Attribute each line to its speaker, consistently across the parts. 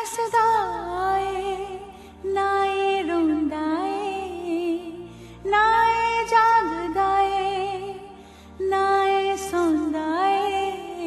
Speaker 1: हसदा आए ना ए रोंदा ए ना ए जागदा ए ना ए सौंदा ए।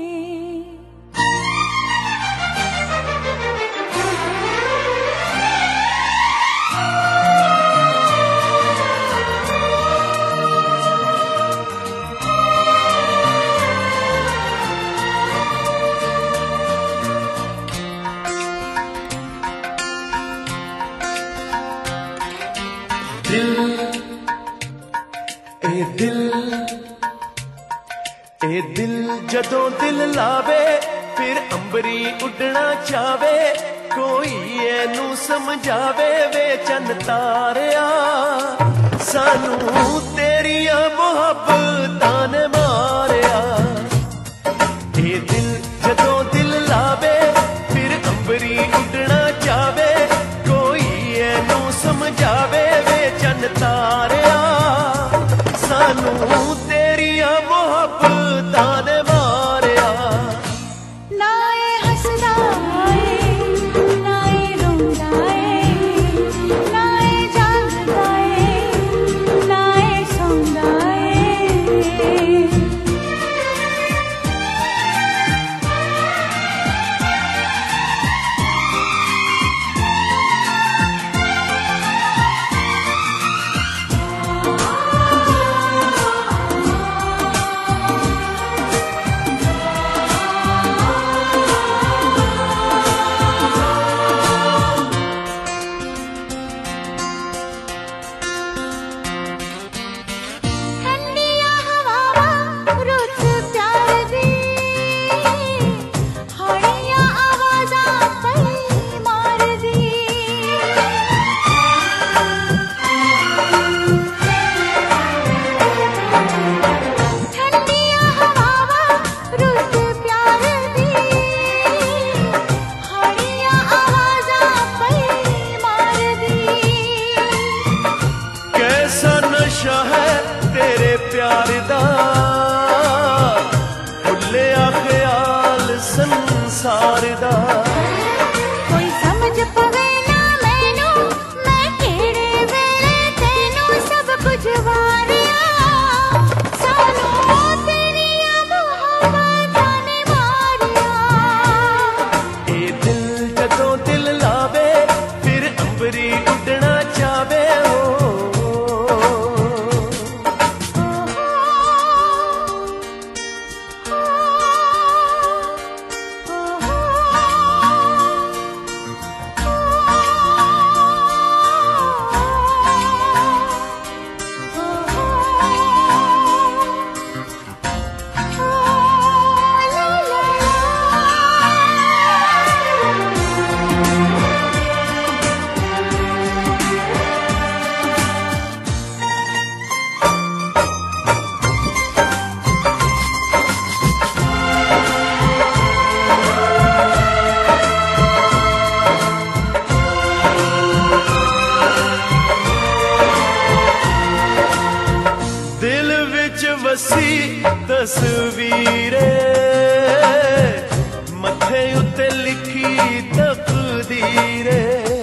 Speaker 2: ए दिल जदों दिल लावे फिर अंबरी उड़ना चावे, कोई एनू समझावे वे चंद तारिया सानू तेरिया मोहब्बतां ने मारिया। ए दिल जदों दिल लावे फिर अंबरी उड़ना चावे, कोई एनू समझावे वे चंद तारिया सानू तेरिया मोहब्बतां ने मारिया।
Speaker 1: ना ए हसदा ए ना ए रोंदा ए ना ए जागदा ए ना ए सौंदा ए।
Speaker 2: प्यार दा भुल्लिया ख्याल संसार दा,
Speaker 1: कोई समझ पवे ना मैनू मैं केड़े वेले तेनू सब कुछ वारिया सानू तेरिया मोहब्बतां ने मारिया।
Speaker 2: ए दिल जदों दिल लावे फिर अंबरी उड़ना चावे वसी तस्वीरे मथे उत्ते लिखी तकदीरे।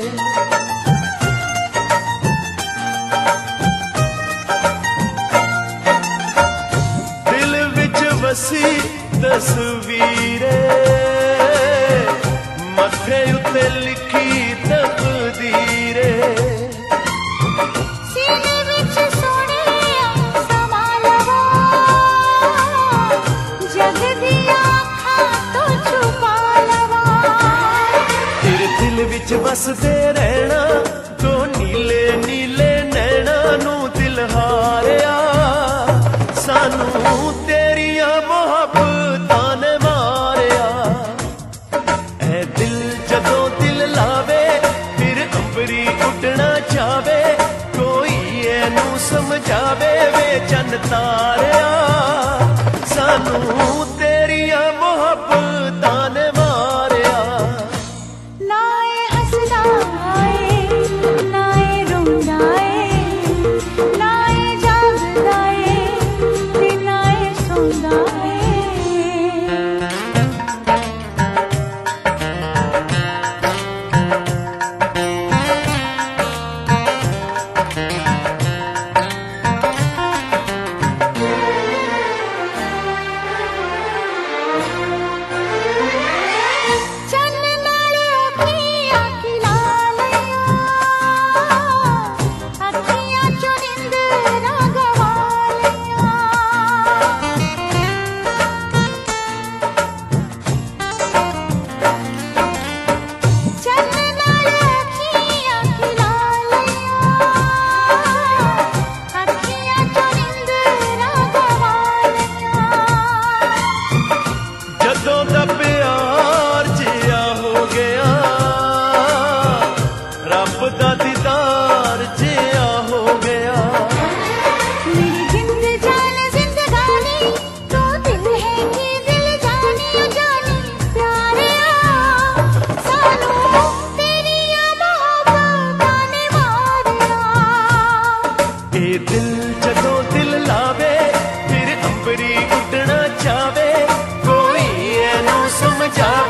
Speaker 2: दिल विच वसी तस्वीरे मथे उत्ते लिखी तकदीरे। बसदे रहना तो नीले नीले नैना नू दिल हारिया सानू तेरिया मोहब्बतां ने मारिया। ऐ दिल जदों दिल लावे फिर अंबरी उड़ना चावे, कोई एनू समझावे वे चंद तारिया सानू तेरिया मोहब्बतां ने मारिया।
Speaker 1: ना ए हसदा ए ना ए रोंदा ए ना ए जागदा ए ना ए सौंदा ए।
Speaker 2: जाग